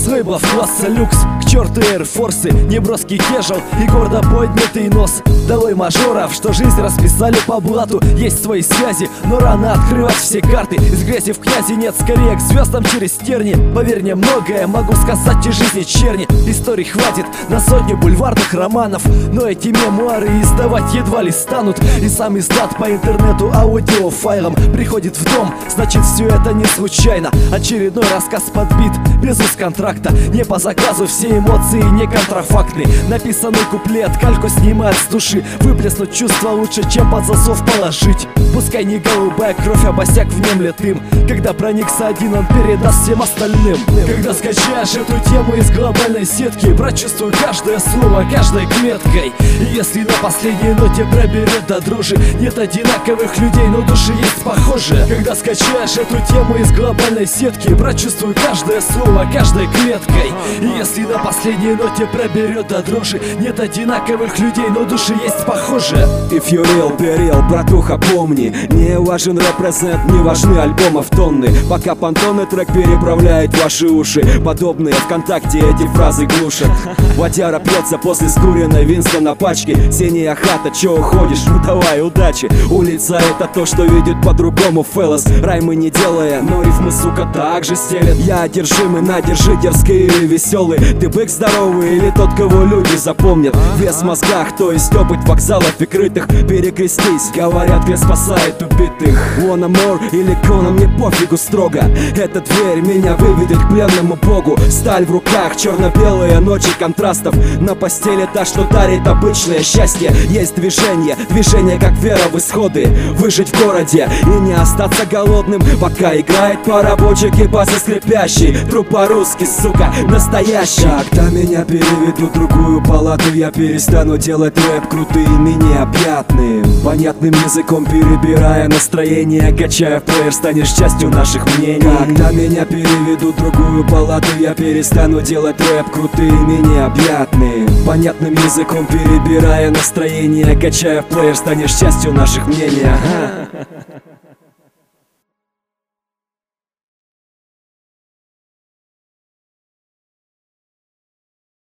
Без лейблов класса люкс, к черту эйрфорсы, неброский кежал и гордо поднятый нос. Долой мажоров, что жизнь расписали по блату. Есть свои связи, но рано открывать все карты. Из грязи в князи нет, скорее к звездам через терни. Поверь мне, многое могу сказать и жизни черни. Историй хватит на сотню бульварных романов, но эти мемуары издавать едва ли станут. И сам издат по интернету аудиофайлом приходит в дом, значит все это не случайно. Очередной рассказ подбит, без контракта, не по заказу, все эмоции не контрафактны. Написанный куплет, кальку снимает с души. Выплеснуть чувства лучше, чем под засов положить. Пускай не голубая кровь, а босяк внемлет им. Когда проникся один, он передаст всем остальным. Когда скачаешь эту тему из глобальной сетки, прочувствуй каждое слово, каждой клеткой. И если на последней ноте проберет до дрожи, нет одинаковых людей, но души есть похожие. Когда скачаешь эту тему из глобальной сетки, прочувствуй каждое слово, каждой клеткой. И если на последней ноте проберет до дрожи, нет одинаковых людей, но души есть похожие. If you real, be real, братуха, помни, не важен репрезент, не важны альбомов тонны. Пока понтонный трек переправляет ваши уши, подобные ВКонтакте эти фразы глушат. Водяра пьется после скуренной Винстон на пачке. Синяя хата, чё уходишь? Ну давай, удачи. Улица это то, что видит по-другому фэллос. Раймы не делая, но рифмы, сука, так же стелет. Я одержимый, надержи, дерзкий или веселый. Ты бык здоровый или тот, кого люди запомнят? Вес в мозгах, то есть опыт вокзалов и крытых. Перекрестись, говорят, где спасает убитых. Wanna more или Кона, мне пофигу строго. Эта дверь меня выведет к пленному богу. Сталь в руках, черно-белые ночи контрастов. На постели та, что дарит обычное счастье. Есть движение, движение как вера в исходы. Выжить в городе и не остаться голодным, пока играет по-рабочий басы скрипящий. Труп по-русски, сука, настоящий. Когда меня переведут в другую палату, я перестану делать рэп крутым и необъятным, понятным языком перебирая настроение, качая в плеер, станешь частью наших мнений. Когда меня переведут в другую палату, я перестану делать рэп крутым и необъятным, понятным языком перебирая настроение, качая в плеер, станешь частью наших мнений. Ага.